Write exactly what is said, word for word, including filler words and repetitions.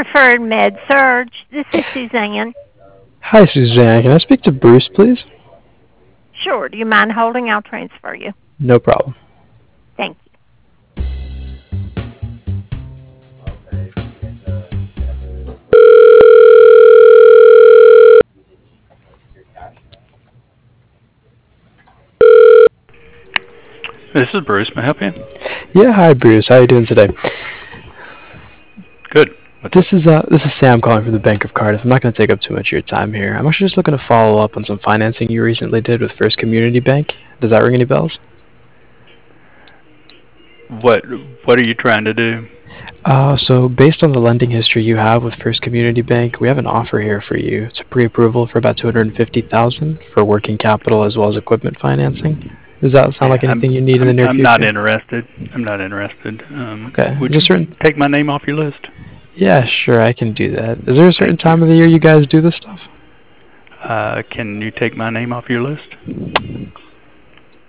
Preferred Med Surge. This is Suzanne. Hi, Suzanne. Can I speak to Bruce, please? Sure. Do you mind holding? I'll transfer you. No problem. Thank you. This is Bruce. May I help you? Yeah, hi, Bruce. How are you doing today? Good. What's This up? is uh, this is Sam calling from the Bank of Cardiff. I'm not going to take up too much of your time here. I'm actually just looking to follow up on some financing you recently did with First Community Bank. Does that ring any bells? What What are you trying to do? Uh, so based on the lending history you have with First Community Bank, we have an offer here for you. It's a pre-approval for about two hundred fifty thousand dollars for working capital as well as equipment financing. Does that sound like Yeah, I'm anything you need in the I'm near I'm future? not interested. I'm not interested. Um, Okay. would Is there you certain? take my name off your list? Yeah, sure, I can do that. Is there a certain Thank you. time of the year you guys do this stuff? Uh, can you take my name off your list?